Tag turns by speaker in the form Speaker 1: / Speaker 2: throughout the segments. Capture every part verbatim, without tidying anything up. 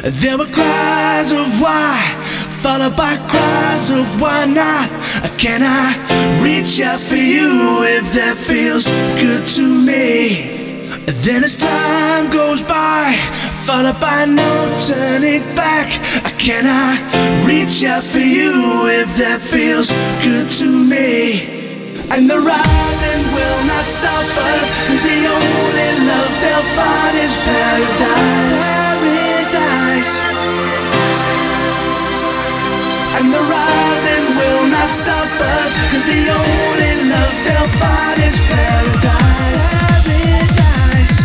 Speaker 1: There were cries of why, followed by cries of why not. Can I reach out for you if that feels good to me? Then as time goes by, followed by no turning back, can I reach out for you if that feels good to me? And the rising will not stop us, 'cause the only love they'll find is paradise. Paradise. And the rising will not stop us, 'cause the only love they'll find is paradise. Paradise.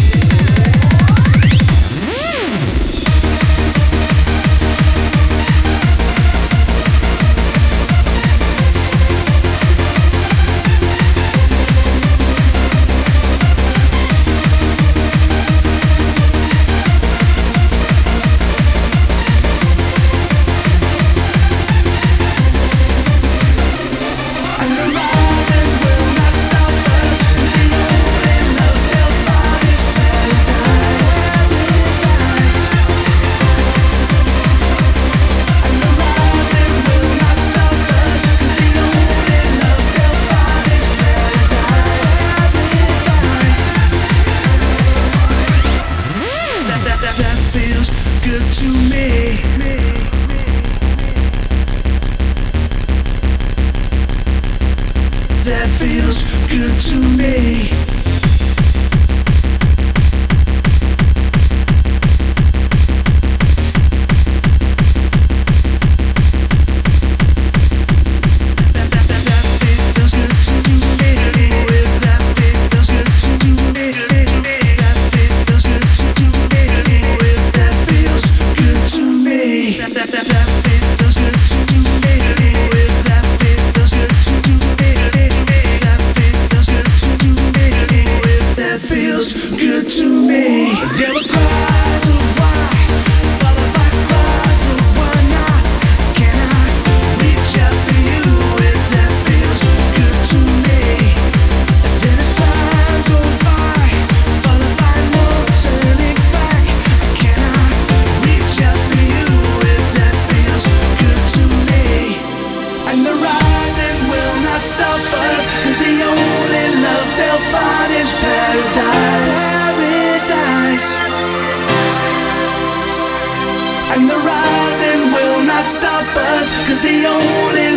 Speaker 1: Good to me. That feels good to me. Good to me. There were cries of why, followed by cries of why not. Can I reach out for you if that feels good to me? And then as time goes by, followed by no turning back, can I reach out for you if that feels good to me? And the rising will not stop us, 'cause the only love they'll find is paradise. And the rising will not stop us, 'cause the only